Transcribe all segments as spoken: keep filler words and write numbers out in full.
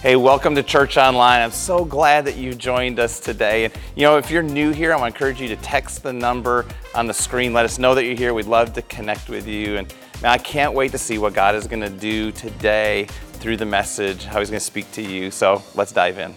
Hey, welcome to Church Online. I'm so glad that you joined us today. And you know, if you're new here, I want to encourage you to text the number on the screen. Let us know that you're here. We'd love to connect with you. And man, I can't wait to see what God is going to do today through the message, how he's going to speak to you. So let's dive in.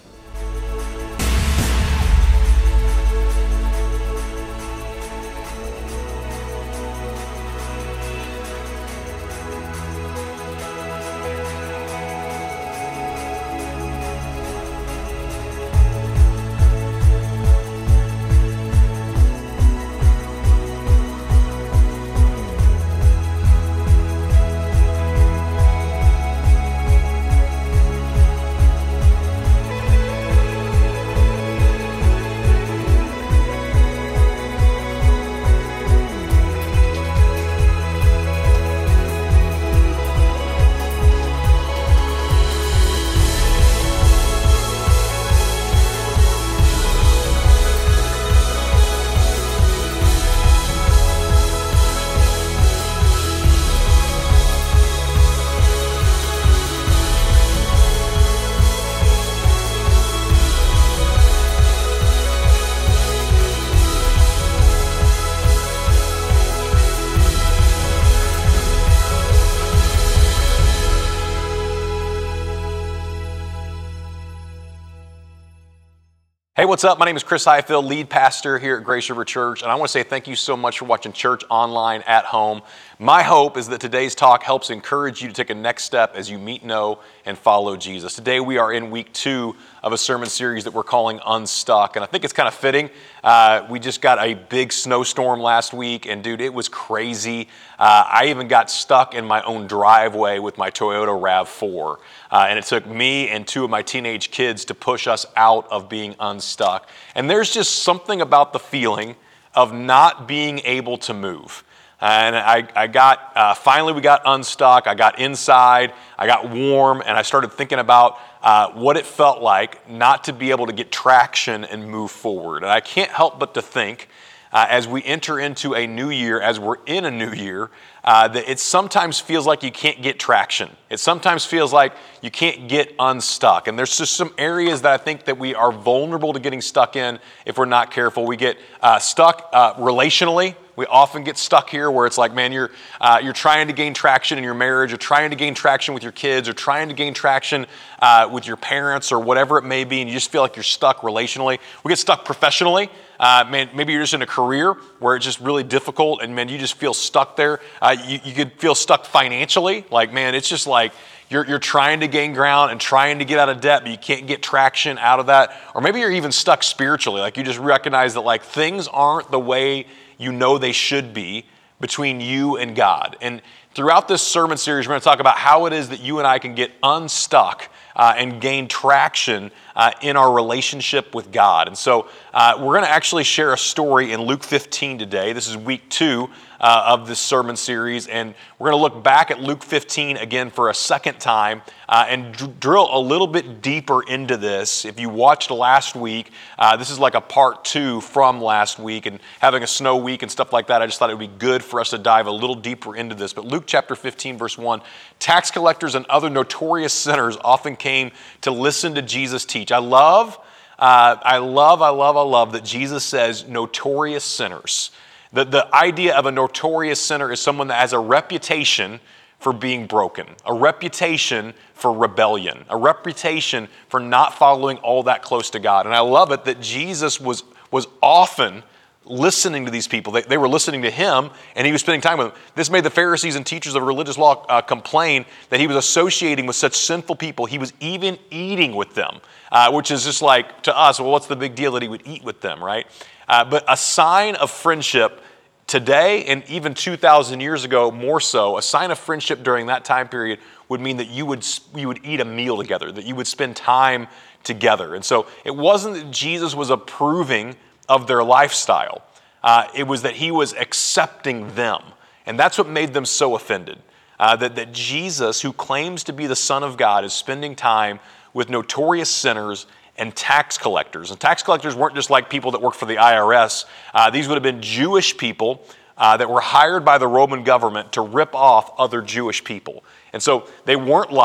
Hey, what's up? My name is Chris Highfield, lead pastor here at Grace River Church, and I want to say thank you so much for watching Church Online at home. My hope is that today's talk helps encourage you to take a next step as you meet, know, and follow Jesus. Today we are in week two of a sermon series that we're calling Unstuck, and I think it's kind of fitting. Uh, we just got a big snowstorm last week, and dude, it was crazy. Uh, I even got stuck in my own driveway with my Toyota RAV four, uh, and it took me and two of my teenage kids to push us out of being unstuck. And there's just something about the feeling of not being able to move. And I, I got, uh, finally we got unstuck, I got inside, I got warm, and I started thinking about uh, what it felt like not to be able to get traction and move forward. And I can't help but to think, uh, as we enter into a new year, as we're in a new year, uh, that it sometimes feels like you can't get traction. It sometimes feels like you can't get unstuck. And there's just some areas that I think that we are vulnerable to getting stuck in if we're not careful. We get uh, stuck uh, relationally. We often get stuck here where it's like, man, you're uh, you're trying to gain traction in your marriage, or trying to gain traction with your kids, or trying to gain traction uh, with your parents, or whatever it may be, and you just feel like you're stuck relationally. We get stuck professionally. Uh, man, maybe you're just in a career where it's just really difficult, and man, you just feel stuck there. Uh, you, you could feel stuck financially. Like, man, it's just like you're you're trying to gain ground and trying to get out of debt, but you can't get traction out of that. Or maybe you're even stuck spiritually. Like, you just recognize that like things aren't the way you know they should be between you and God. And throughout this sermon series, we're going to talk about how it is that you and I can get unstuck uh, and gain traction uh, in our relationship with God. And so uh, we're going to actually share a story in Luke fifteen today. This is week two uh, of this sermon series, and we're going to look back at Luke fifteen again for a second time uh, and d- drill a little bit deeper into this. If you watched last week, uh, this is like a part two from last week, and having a snow week and stuff like that, I just thought it would be good for us to dive a little deeper into this. But Luke chapter fifteen, verse one, tax collectors and other notorious sinners often came to listen to Jesus teach. I love, uh, I love, I love, I love that Jesus says notorious sinners. The, the idea of a notorious sinner is someone that has a reputation for being broken, a reputation for rebellion, a reputation for not following all that close to God. And I love it that Jesus was, was often listening to these people. They, they were listening to him, and he was spending time with them. This made the Pharisees and teachers of religious law uh, complain that he was associating with such sinful people. He was even eating with them, uh, which is just like, to us, well, what's the big deal that he would eat with them, right? Uh, but a sign of friendship today, and even two thousand years ago, more so, a sign of friendship during that time period would mean that you would you would eat a meal together, that you would spend time together. And so it wasn't that Jesus was approving of their lifestyle. Uh, it was that he was accepting them. And that's what made them so offended. Uh, that, that Jesus, who claims to be the Son of God, is spending time with notorious sinners and tax collectors. And tax collectors weren't just like people that worked for the I R S. Uh, these would have been Jewish people uh, that were hired by the Roman government to rip off other Jewish people. And so they weren't liked.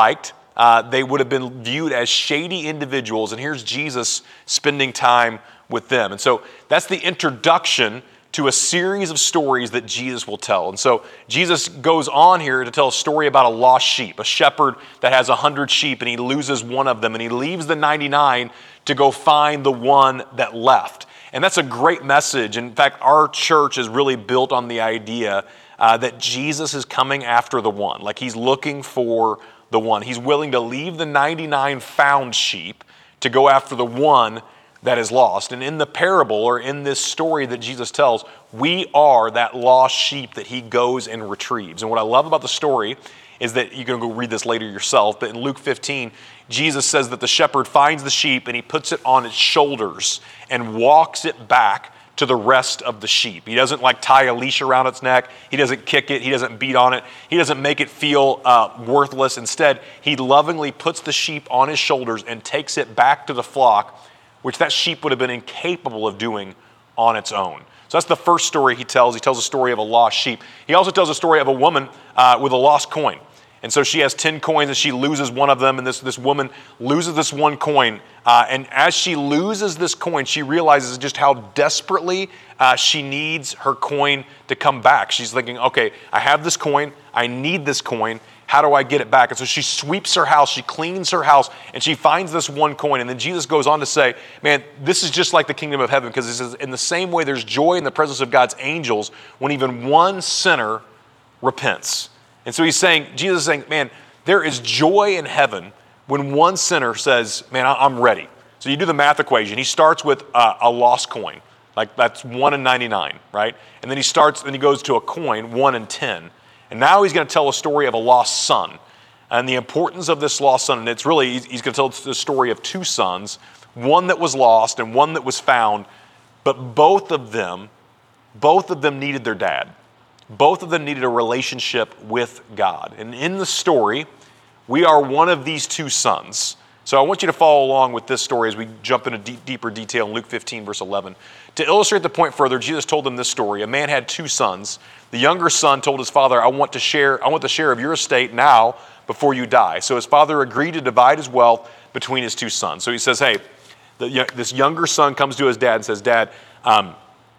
uh, they would have been viewed as shady individuals, and here's Jesus spending time with them. And so that's the introduction to a series of stories that Jesus will tell. And so Jesus goes on here to tell a story about a lost sheep, a shepherd that has a hundred sheep and he loses one of them and he leaves the ninety-nine to go find the one that left. And that's a great message. In fact, our church is really built on the idea uh, that Jesus is coming after the one. Like he's looking for the one. He's willing to leave the ninety-nine found sheep to go after the one that is lost. And in the parable, or in this story that Jesus tells, we are that lost sheep that he goes and retrieves. And what I love about the story is that you can go read this later yourself, but in Luke fifteen, Jesus says that the shepherd finds the sheep and he puts it on its shoulders and walks it back to the rest of the sheep. He doesn't like tie a leash around its neck. He doesn't kick it. He doesn't beat on it. He doesn't make it feel uh, worthless. Instead, he lovingly puts the sheep on his shoulders and takes it back to the flock, which that sheep would have been incapable of doing on its own. So that's the first story he tells. He tells a story of a lost sheep. He also tells a story of a woman uh, with a lost coin. And so she has ten coins and she loses one of them, and this, this woman loses this one coin. Uh, and as she loses this coin, she realizes just how desperately uh, she needs her coin to come back. She's thinking, okay, I have this coin, I need this coin, how do I get it back? And so she sweeps her house, she cleans her house, and she finds this one coin. And then Jesus goes on to say, man, this is just like the kingdom of heaven, because he says, in the same way there's joy in the presence of God's angels when even one sinner repents. And so he's saying, Jesus is saying, man, there is joy in heaven when one sinner says, man, I'm ready. So you do the math equation. He starts with uh, a lost coin, like that's one in ninety-nine, right? And then he starts, then he goes to a coin, one in ten. And now he's going to tell a story of a lost son and the importance of this lost son. And it's really, he's going to tell the story of two sons, one that was lost and one that was found, but both of them, both of them needed their dad. Both of them needed a relationship with God. And in the story, we are one of these two sons. So I want you to follow along with this story as we jump into deep, deeper detail in Luke fifteen, verse eleven. To illustrate the point further, Jesus told them this story. A man had two sons. The younger son told his father, I want to share, I want the share of your estate now before you die. So his father agreed to divide his wealth between his two sons. So he says, hey, the, this younger son comes to his dad and says, Dad, um,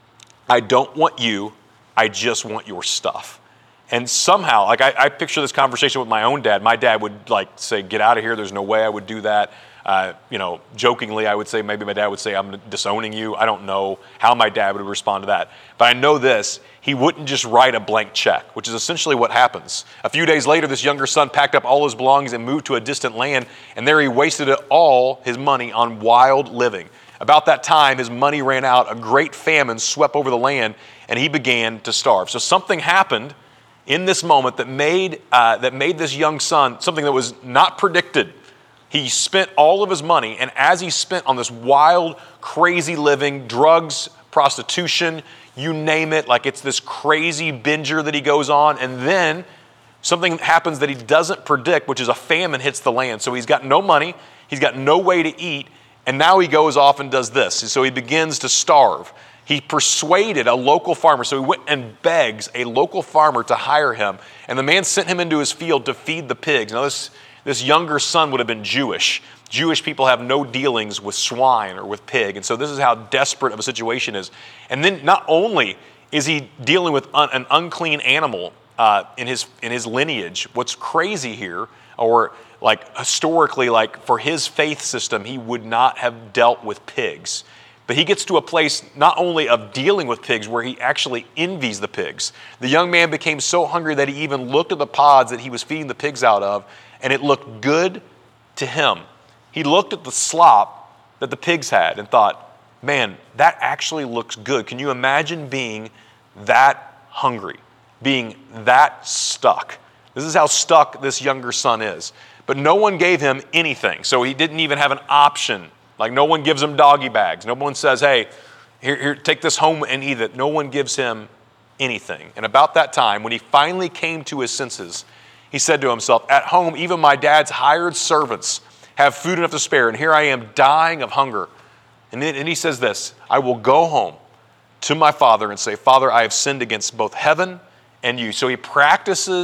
I don't want you, I just want your stuff. And somehow, like I, I picture this conversation with my own dad. My dad would like say, get out of here. There's no way I would do that. Uh, you know, jokingly, I would say, maybe my dad would say, I'm disowning you. I don't know how my dad would respond to that. But I know this, he wouldn't just write a blank check, which is essentially what happens. A few days later, this younger son packed up all his belongings and moved to a distant land. And there he wasted it all his money on wild living. About that time, his money ran out. A great famine swept over the land, and he began to starve. So something happened in this moment that made uh, that made this young son something that was not predicted. He spent all of his money, and as he spent on this wild, crazy living, drugs, prostitution, you name it, like it's this crazy binger that he goes on, and then something happens that he doesn't predict, which is a famine hits the land. So he's got no money, he's got no way to eat, and now he goes off and does this. So he begins to starve. He persuaded a local farmer, so he went and begs a local farmer to hire him, and the man sent him into his field to feed the pigs. Now this, this younger son would have been Jewish. Jewish people have no dealings with swine or with pig, and so this is how desperate of a situation is. And then not only is he dealing with un, an unclean animal uh, in his in his lineage, what's crazy here, or like historically, like for his faith system, he would not have dealt with pigs. But he gets to a place not only of dealing with pigs where he actually envies the pigs. The young man became so hungry that he even looked at the pods that he was feeding the pigs out of, and it looked good to him. He looked at the slop that the pigs had and thought, man, that actually looks good. Can you imagine being that hungry, being that stuck? This is how stuck this younger son is. But no one gave him anything, so he didn't even have an option. Like no one gives him doggy bags. No one says, hey, here, here, take this home and eat it. No one gives him anything. And about that time, when he finally came to his senses, he said to himself, at home, even my dad's hired servants have food enough to spare, and here I am dying of hunger. And then and he says this, I will go home to my father and say, Father, I have sinned against both heaven and you. So he practices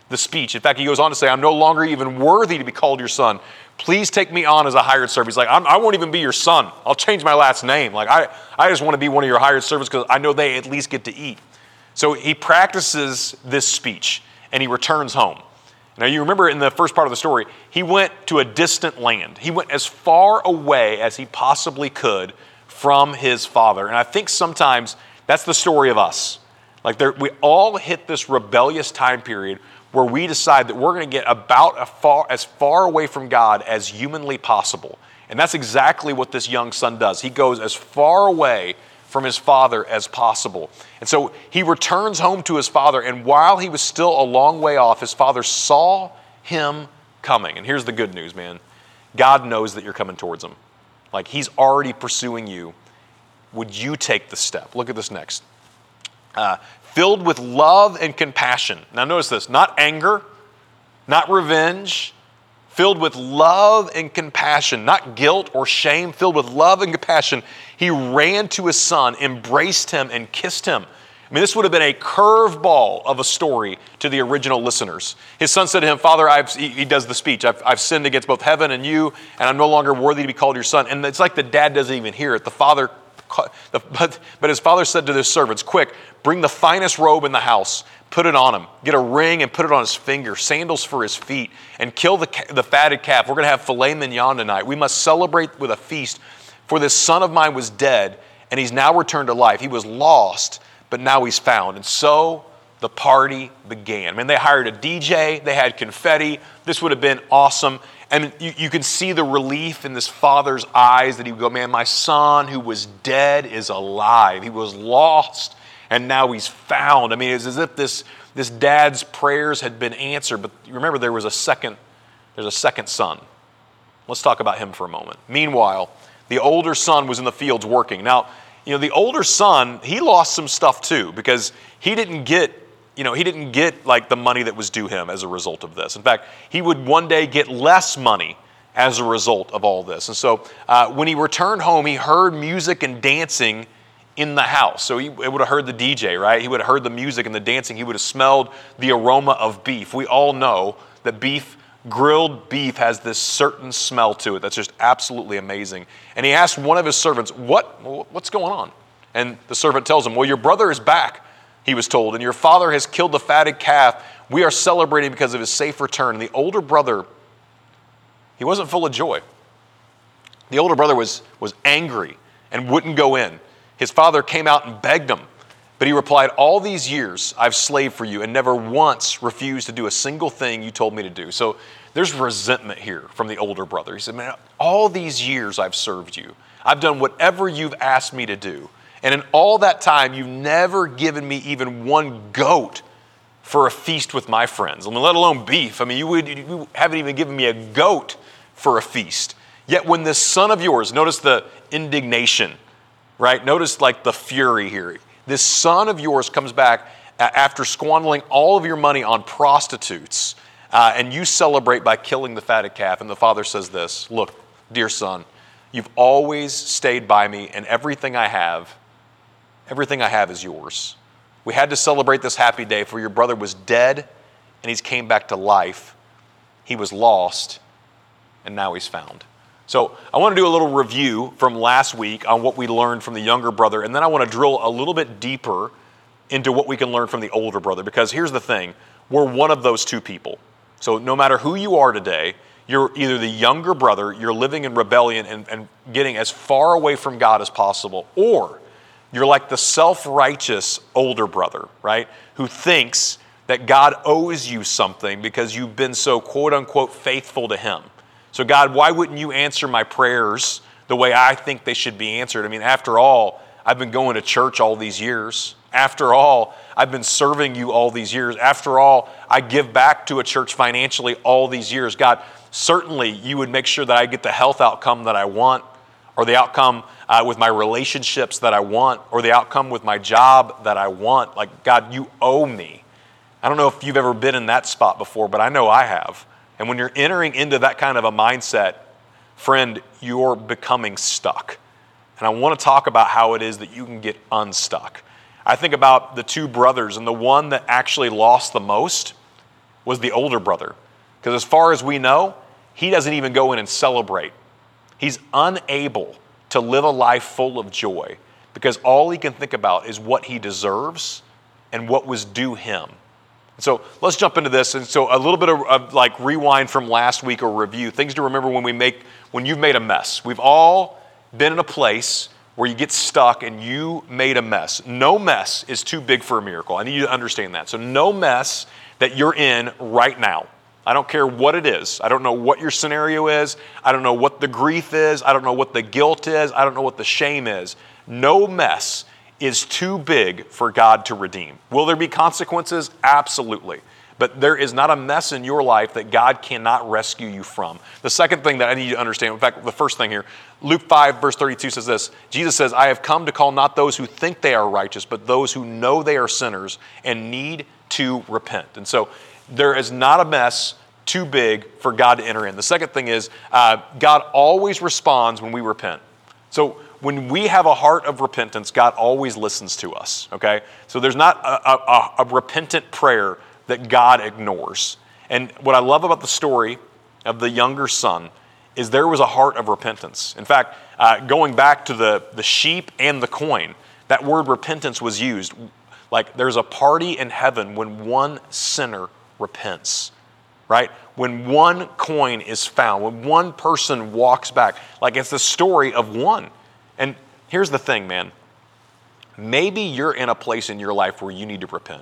the speech. In fact, he goes on to say, I'm no longer even worthy to be called your son. Please take me on as a hired servant. He's like, I'm, I won't even be your son. I'll change my last name. Like, I, I just want to be one of your hired servants because I know they at least get to eat. So he practices this speech and he returns home. Now, you remember in the first part of the story, he went to a distant land. He went as far away as he possibly could from his father. And I think sometimes that's the story of us. Like there, we all hit this rebellious time period where we decide that we're going to get about a far, as far away from God as humanly possible. And that's exactly what this young son does. He goes as far away from his father as possible. And so he returns home to his father, and while he was still a long way off, his father saw him coming. And here's the good news, man. God knows that you're coming towards him. Like, he's already pursuing you. Would you take the step? Look at this next. Uh, filled with love and compassion. Now notice this, not anger, not revenge, filled with love and compassion, not guilt or shame, filled with love and compassion. He ran to his son, embraced him, and kissed him. I mean, this would have been a curveball of a story to the original listeners. His son said to him, Father, I've, he, he does the speech, I've, I've sinned against both heaven and you, and I'm no longer worthy to be called your son. And it's like the dad doesn't even hear it. The father, the, but, but his father said to his servants, quick, bring the finest robe in the house, put it on him, get a ring and put it on his finger, sandals for his feet, and kill the, the fatted calf. We're going to have filet mignon tonight. We must celebrate with a feast. For this son of mine was dead, and he's now returned to life. He was lost, but now he's found. And so the party began. I mean, they hired a D J. They had confetti. This would have been awesome. And you, you can see the relief in this father's eyes that he would go, man, my son who was dead is alive. He was lost, and now he's found. I mean, it's as if this, this dad's prayers had been answered. But remember, there was a second, there's a second son. Let's talk about him for a moment. Meanwhile, the older son was in the fields working. Now, you know, the older son, he lost some stuff too, because he didn't get, you know, he didn't get like the money that was due him as a result of this. In fact, he would one day get less money as a result of all this. And so uh, when he returned home, he heard music and dancing in the house. So he would have heard the D J, right? He would have heard the music and the dancing. He would have smelled the aroma of beef. We all know that beef, grilled beef, has this certain smell to it that's just absolutely amazing. And he asked one of his servants, what, what's going on? And the servant tells him, well, your brother is back, he was told, and your father has killed the fatted calf. We are celebrating because of his safe return. And the older brother, he wasn't full of joy. The older brother was, was angry and wouldn't go in. His father came out and begged him. But he replied, all these years I've slaved for you and never once refused to do a single thing you told me to do. So there's resentment here from the older brother. He said, man, all these years I've served you. I've done whatever you've asked me to do. And in all that time, you've never given me even one goat for a feast with my friends. I mean, let alone beef. I mean, you, would, you haven't even given me a goat for a feast. Yet when this son of yours, notice the indignation, right? Notice like the fury here. This son of yours comes back after squandering all of your money on prostitutes, uh, and you celebrate by killing the fatted calf. And the father says this, look, dear son, you've always stayed by me, and everything I have, everything I have is yours. We had to celebrate this happy day, for your brother was dead, and he's came back to life. He was lost, and now he's found. So I want to do a little review from last week on what we learned from the younger brother, and then I want to drill a little bit deeper into what we can learn from the older brother, because here's the thing, we're one of those two people. So no matter who you are today, you're either the younger brother, you're living in rebellion and, and getting as far away from God as possible, or you're like the self-righteous older brother, right, who thinks that God owes you something because you've been so quote-unquote faithful to him. So God, why wouldn't you answer my prayers the way I think they should be answered? I mean, after all, I've been going to church all these years. After all, I've been serving you all these years. After all, I give back to a church financially all these years. God, certainly you would make sure that I get the health outcome that I want, or the outcome uh, with my relationships that I want, or the outcome with my job that I want. Like, God, you owe me. I don't know if you've ever been in that spot before, but I know I have. And when you're entering into that kind of a mindset, friend, you're becoming stuck. And I want to talk about how it is that you can get unstuck. I think about the two brothers, and the one that actually lost the most was the older brother. Because as far as we know, he doesn't even go in and celebrate. He's unable to live a life full of joy because all he can think about is what he deserves and what was due him. So let's jump into this. And so a little bit of, of like rewind from last week or review, things to remember when we make, when you've made a mess. We've all been in a place where you get stuck and you made a mess. No mess is too big for a miracle. I need you to understand that. So no mess that you're in right now. I don't care what it is. I don't know what your scenario is. I don't know what the grief is. I don't know what the guilt is. I don't know what the shame is. No mess is too big for God to redeem. Will there be consequences? Absolutely. But there is not a mess in your life that God cannot rescue you from. The second thing that I need you to understand, in fact, the first thing here, Luke five, verse thirty-two says this. Jesus says, I have come to call not those who think they are righteous, but those who know they are sinners and need to repent. And so there is not a mess too big for God to enter in. The second thing is uh, God always responds when we repent. So when we have a heart of repentance, God always listens to us, okay? So there's not a, a, a repentant prayer that God ignores. And what I love about the story of the younger son is there was a heart of repentance. In fact, uh, going back to the, the sheep and the coin, that word repentance was used. Like there's a party in heaven when one sinner repents, right? When one coin is found, when one person walks back, like it's the story of one. And here's the thing, man. Maybe you're in a place in your life where you need to repent.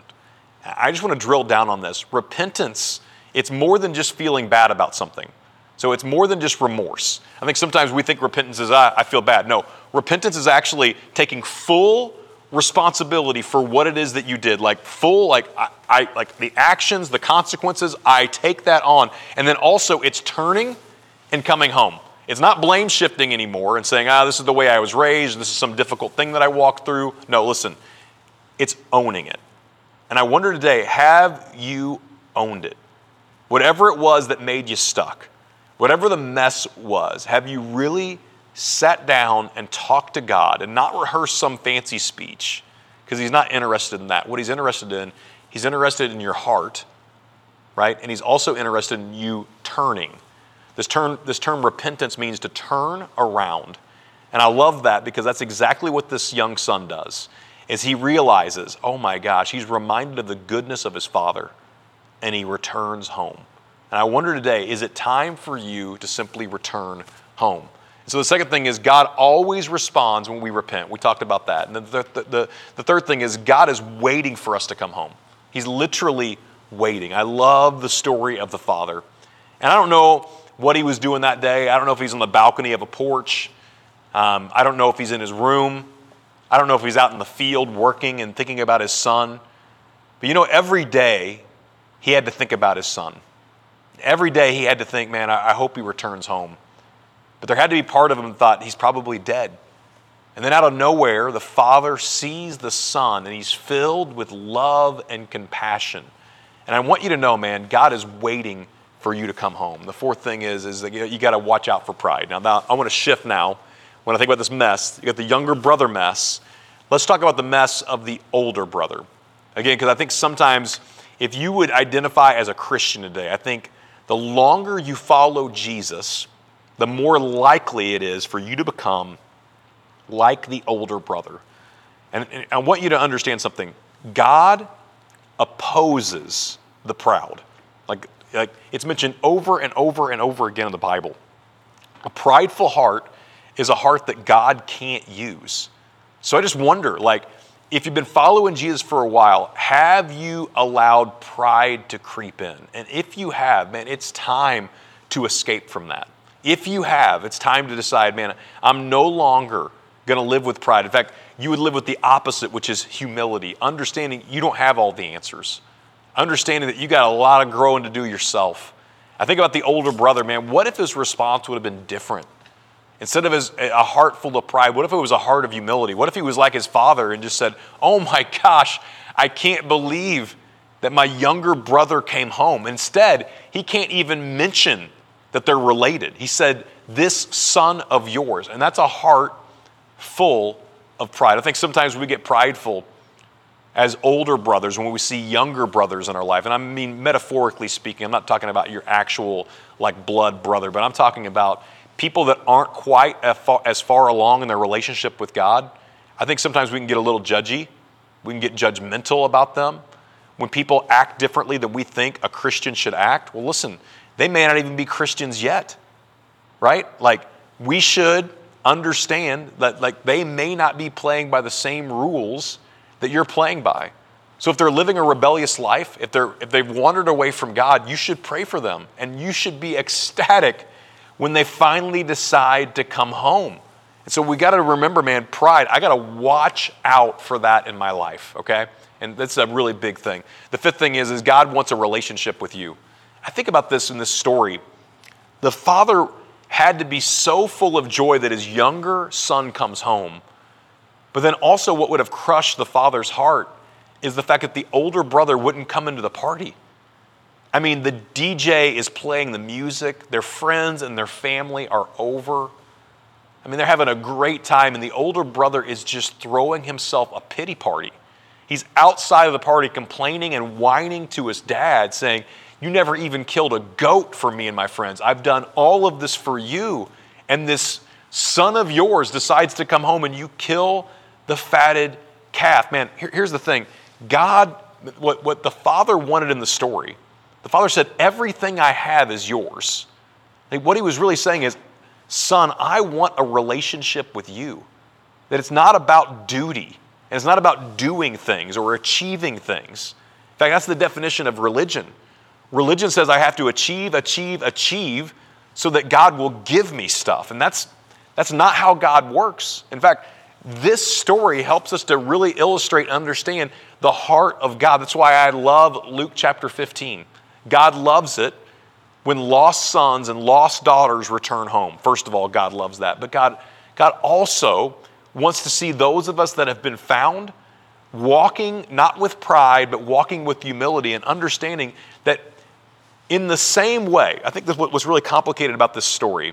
I just want to drill down on this. Repentance, it's more than just feeling bad about something. So it's more than just remorse. I think sometimes we think repentance is, ah, I feel bad. No, repentance is actually taking full responsibility for what it is that you did. Like full, like I, I like the actions, the consequences, I take that on. And then also it's turning and coming home. It's not blame shifting anymore and saying, ah, this is the way I was raised, this is some difficult thing that I walked through. No, listen, it's owning it. And I wonder today, have you owned it? Whatever it was that made you stuck, whatever the mess was, have you really sat down and talked to God and not rehearsed some fancy speech? Because he's not interested in that. What he's interested in, he's interested in your heart, right? And he's also interested in you turning. This term, this term repentance means to turn around. And I love that because that's exactly what this young son does, is he realizes, oh my gosh, he's reminded of the goodness of his father, and he returns home. And I wonder today, is it time for you to simply return home? And so the second thing is God always responds when we repent. We talked about that. And the, the, the, the third thing is God is waiting for us to come home. He's literally waiting. I love the story of the father. And I don't know what he was doing that day. I don't know if he's on the balcony of a porch. Um, I don't know if he's in his room. I don't know if he's out in the field working and thinking about his son. But you know, every day he had to think about his son. Every day he had to think, man, I, I hope he returns home. But there had to be part of him that thought he's probably dead. And then out of nowhere, the father sees the son and he's filled with love and compassion. And I want you to know, man, God is waiting for you to come home. The fourth thing is, is that you, you got to watch out for pride. Now, now I want to shift now. When I think about this mess, you got the younger brother mess. Let's talk about the mess of the older brother. Again, because I think sometimes if you would identify as a Christian today, I think the longer you follow Jesus, the more likely it is for you to become like the older brother. And, and I want you to understand something. God opposes the proud. Like, like it's mentioned over and over and over again in the Bible. A prideful heart is a heart that God can't use. So I just wonder, like, if you've been following Jesus for a while, have you allowed pride to creep in? And if you have, man, it's time to escape from that. If you have, it's time to decide, man, I'm no longer going to live with pride. In fact, you would live with the opposite, which is humility, understanding you don't have all the answers, understanding that you got a lot of growing to do yourself. I think about the older brother, man, what if his response would have been different? Instead of his, a heart full of pride, what if it was a heart of humility? What if he was like his father and just said, oh my gosh, I can't believe that my younger brother came home. Instead, he can't even mention that they're related. He said, this son of yours. And that's a heart full of pride. I think sometimes we get prideful as older brothers, when we see younger brothers in our life, and I mean metaphorically speaking, I'm not talking about your actual like blood brother, but I'm talking about people that aren't quite as far, as far along in their relationship with God. I think sometimes we can get a little judgy. We can get judgmental about them. When people act differently than we think a Christian should act, well, listen, they may not even be Christians yet, right? Like, we should understand that like they may not be playing by the same rules that you're playing by. So if they're living a rebellious life, if they're if they've wandered away from God, you should pray for them, and you should be ecstatic when they finally decide to come home. And so we got to remember, man, pride, I got to watch out for that in my life, okay? And that's a really big thing. The fifth thing is, is God wants a relationship with you. I think about this in this story. The father had to be so full of joy that his younger son comes home. But then also what would have crushed the father's heart is the fact that the older brother wouldn't come into the party. I mean, the D J is playing the music. Their friends and their family are over. I mean, they're having a great time, and the older brother is just throwing himself a pity party. He's outside of the party complaining and whining to his dad, saying, "You never even killed a goat for me and my friends. I've done all of this for you. And this son of yours decides to come home and you kill the fatted calf." Man, here, here's the thing. God, what, what the father wanted in the story, the father said, "Everything I have is yours." Like, what he was really saying is, son, I want a relationship with you. That it's not about duty. And it's not about doing things or achieving things. In fact, that's the definition of religion. Religion says I have to achieve, achieve, achieve so that God will give me stuff. And that's, that's not how God works. In fact, this story helps us to really illustrate and understand the heart of God. That's why I love Luke chapter fifteen. God loves it when lost sons and lost daughters return home. First of all, God loves that. But God, God also wants to see those of us that have been found walking not with pride, but walking with humility and understanding that in the same way, I think that's what was really complicated about this story.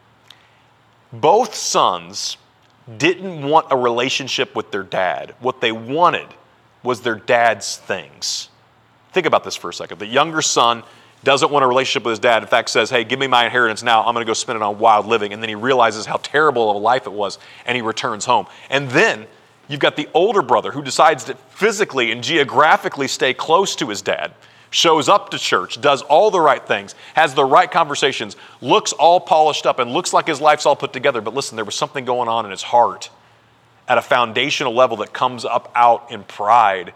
Both sons didn't want a relationship with their dad. What they wanted was their dad's things. Think about this for a second. The younger son doesn't want a relationship with his dad. In fact, says, "Hey, give me my inheritance now. I'm going to go spend it on wild living." And then he realizes how terrible of a life it was, and he returns home. And then you've got the older brother who decides to physically and geographically stay close to his dad, shows up to church, does all the right things, has the right conversations, looks all polished up, and looks like his life's all put together. But listen, there was something going on in his heart at a foundational level that comes up out in pride.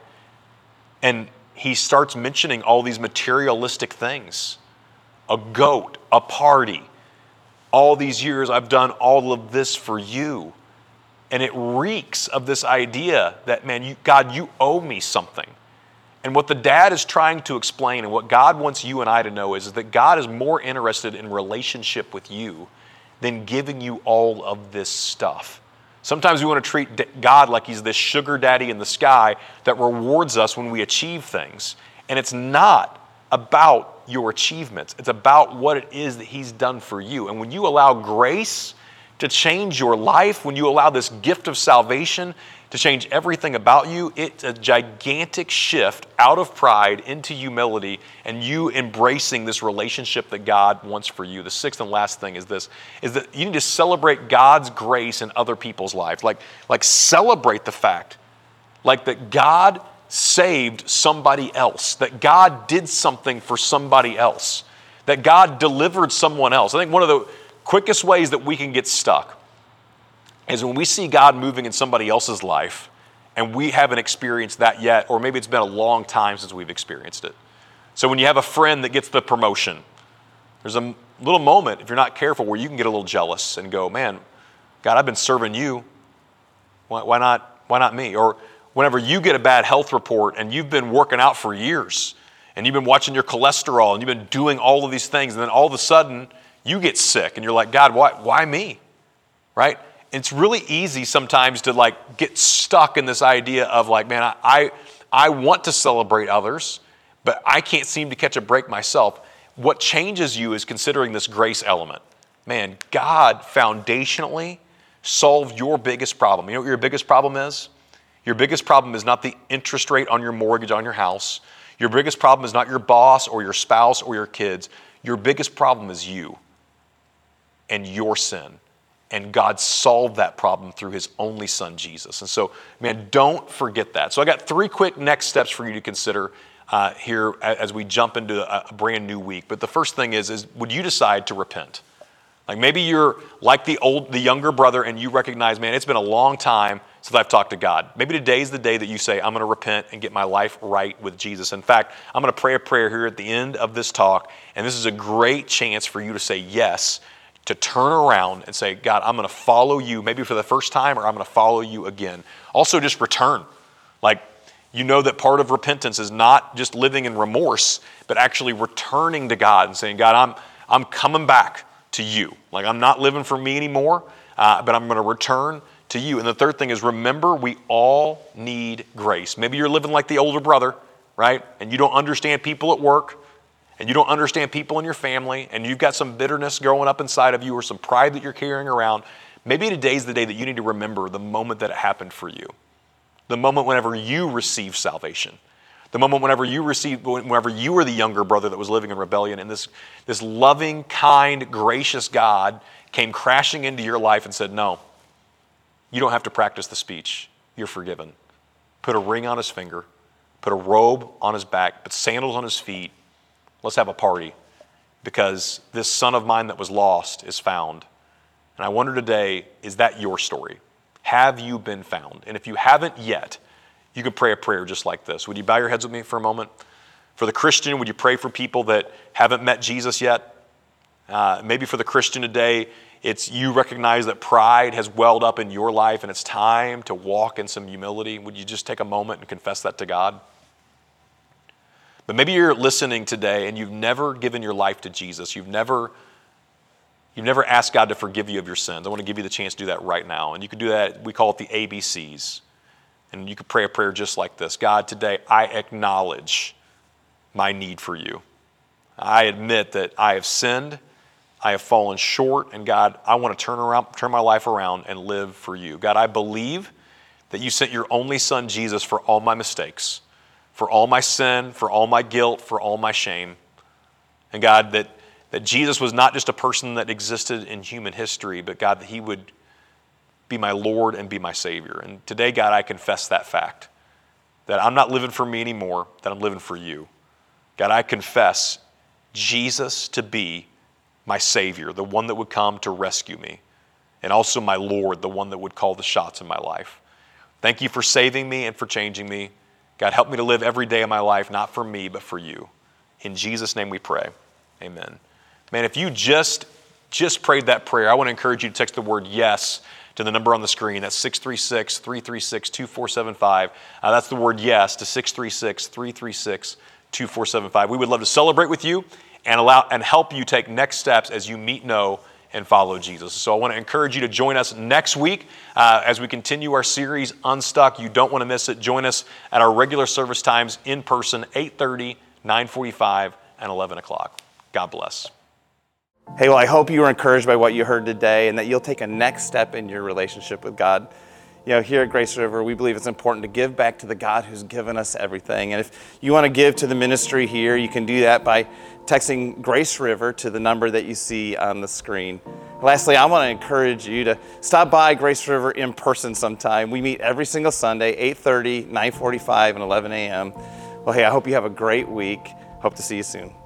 And he starts mentioning all these materialistic things. A goat, a party. All these years I've done all of this for you. And it reeks of this idea that, man, you, God, you owe me something. And what the dad is trying to explain and what God wants you and I to know is, is that God is more interested in relationship with you than giving you all of this stuff. Sometimes we want to treat God like he's this sugar daddy in the sky that rewards us when we achieve things. And it's not about your achievements. It's about what it is that he's done for you. And when you allow grace to change your life, when you allow this gift of salvation to change everything about you, it's a gigantic shift out of pride into humility and you embracing this relationship that God wants for you. The sixth and last thing is this, is that you need to celebrate God's grace in other people's lives. Like, like celebrate the fact, like that God saved somebody else, that God did something for somebody else, that God delivered someone else. I think one of the quickest ways that we can get stuck is when we see God moving in somebody else's life and we haven't experienced that yet, or maybe it's been a long time since we've experienced it. So when you have a friend that gets the promotion, there's a little moment, if you're not careful, where you can get a little jealous and go, "Man, God, I've been serving you. Why, why not, why not me?" Or whenever you get a bad health report and you've been working out for years and you've been watching your cholesterol and you've been doing all of these things, and then all of a sudden you get sick and you're like, "God, why, why me?" Right? It's really easy sometimes to like get stuck in this idea of like, man, I, I I want to celebrate others, but I can't seem to catch a break myself. What changes you is considering this grace element. Man, God foundationally solved your biggest problem. You know what your biggest problem is? Your biggest problem is not the interest rate on your mortgage on your house. Your biggest problem is not your boss or your spouse or your kids. Your biggest problem is you and your sin. And God solved that problem through his only son, Jesus. And so, man, don't forget that. So I got three quick next steps for you to consider uh, here as we jump into a, a brand new week. But the first thing is, is would you decide to repent? Like maybe you're like the old, the younger brother and you recognize, man, it's been a long time since I've talked to God. Maybe today's the day that you say, I'm going to repent and get my life right with Jesus. In fact, I'm going to pray a prayer here at the end of this talk. And this is a great chance for you to say yes, to turn around and say, God, I'm going to follow you, maybe for the first time, or I'm going to follow you again. Also, just return. Like, you know that part of repentance is not just living in remorse, but actually returning to God and saying, God, I'm I'm coming back to you. Like, I'm not living for me anymore, uh, but I'm going to return to you. And the third thing is, remember, we all need grace. Maybe you're living like the older brother, right? And you don't understand people at work, and you don't understand people in your family, and you've got some bitterness growing up inside of you or some pride that you're carrying around. Maybe today's the day that you need to remember the moment that it happened for you. The moment whenever you received salvation. The moment whenever you received, whenever you were the younger brother that was living in rebellion, and this, this loving, kind, gracious God came crashing into your life and said, no, you don't have to practice the speech. You're forgiven. Put a ring on his finger, put a robe on his back, put sandals on his feet. Let's have a party, because this son of mine that was lost is found. And I wonder today, is that your story? Have you been found? And if you haven't yet, you can pray a prayer just like this. Would you bow your heads with me for a moment? For the Christian, would you pray for people that haven't met Jesus yet? Uh, maybe for the Christian today, it's you recognize that pride has welled up in your life and it's time to walk in some humility. Would you just take a moment and confess that to God? But maybe you're listening today and you've never given your life to Jesus. You've never, you've never asked God to forgive you of your sins. I want to give you the chance to do that right now. And you can do that, we call it the A B Cs. And you could pray a prayer just like this. God, today I acknowledge my need for you. I admit that I have sinned, I have fallen short, and God, I want to turn around, turn my life around and live for you. God, I believe that you sent your only son, Jesus, for all my mistakes, for all my sin, for all my guilt, for all my shame. And God, that, that Jesus was not just a person that existed in human history, but God, that he would be my Lord and be my Savior. And today, God, I confess that fact, that I'm not living for me anymore, that I'm living for you. God, I confess Jesus to be my Savior, the one that would come to rescue me, and also my Lord, the one that would call the shots in my life. Thank you for saving me and for changing me. God, help me to live every day of my life, not for me, but for you. In Jesus' name we pray. Amen. Man, if you just, just prayed that prayer, I want to encourage you to text the word yes to the number on the screen. That's six three six, three three six, two four seven five. Uh, that's the word yes to six three six, three three six, two four seven five. We would love to celebrate with you and allow and help you take next steps as you meet, know, and follow Jesus. So I want to encourage you to join us next week uh, as we continue our series, Unstuck. You don't want to miss it. Join us at our regular service times in person, eight thirty, nine forty-five, and eleven o'clock. God bless. Hey, well, I hope you were encouraged by what you heard today and that you'll take a next step in your relationship with God. You know, here at Grace River, we believe it's important to give back to the God who's given us everything. And if you want to give to the ministry here, you can do that by texting Grace River to the number that you see on the screen. Lastly, I want to encourage you to stop by Grace River in person sometime. We meet every single Sunday, eight thirty, nine forty-five, and eleven a.m. Well, hey, I hope you have a great week. Hope to see you soon.